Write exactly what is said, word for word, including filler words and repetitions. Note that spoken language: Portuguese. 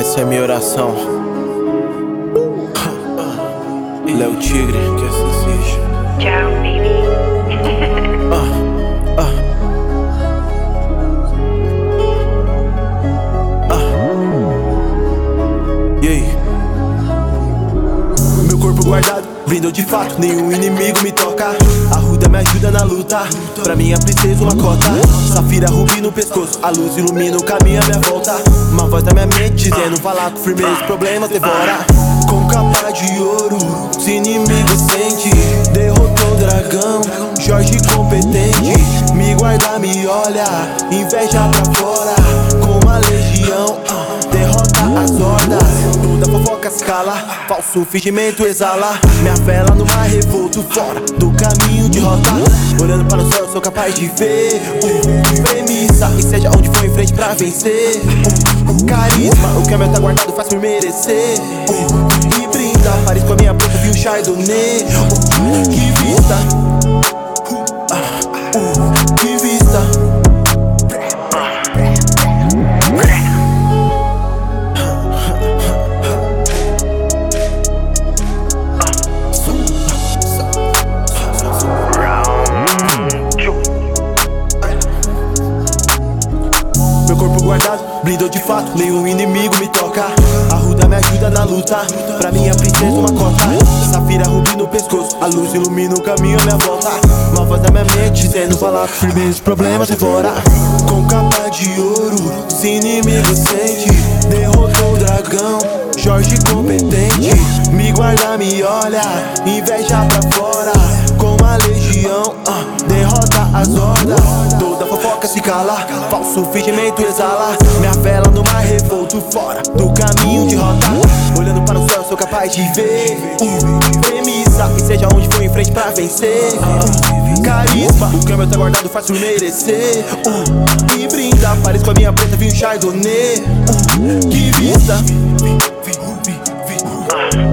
Essa é minha oração. Léo Tigre, que assim seja. Ciao, baby. Ah, ah, ah. E aí? Meu corpo guardado, blindou de fato, nenhum inimigo me toca. A Ruda me ajuda na luta, pra minha princesa uma cota. Safira, rubi no pescoço, a luz ilumina o caminho à minha volta. Uma voz da minha mente dizendo, falar com firmeza, problemas devora. Com capa de ouro, os inimigos sente. Derrotou o dragão, Jorge competente. Me guarda, me olha, inveja pra fora. Com uma legião, derrota as hordas. Toda fofoca escala, falso fingimento exala. Minha vela no mar revolto, fora do caminho de rota. Olhando para o céu, sou capaz de ver uh, premissa, e seja onde for em frente pra vencer. uh, Carisma, o que é meu tá guardado faz por merecer. uh, E brinda, Paris com a minha boca, viu Chardonnay. uh, Que vista, uh, uh, que vista. Meu corpo guardado, blindou de fato, nenhum inimigo me toca. A Ruda me ajuda na luta, pra minha princesa uma cota. Safira, rubi no pescoço, a luz ilumina o caminho à minha volta. Uma voz da minha mente dizendo, falar com firmeza, os problemas devora. Com capa de ouro, os inimigos sente. Derrotou o dragão, Jorge competente. Me guarda, me olha, inveja pra fora. Com a legião, uh, derrota as hordas. Toda fofoca se cala, falso fingimento exala. Minha vela no mar revolto, fora do caminho de rota. Olhando para o céu, sou capaz de ver uh, premissa, e seja onde for em frente pra vencer. uh, Carisma, o que é meu tá guardado faz por merecer. uh, E brinda, Paris com a minha preta, vinho Chardonnay. uh, Que vista.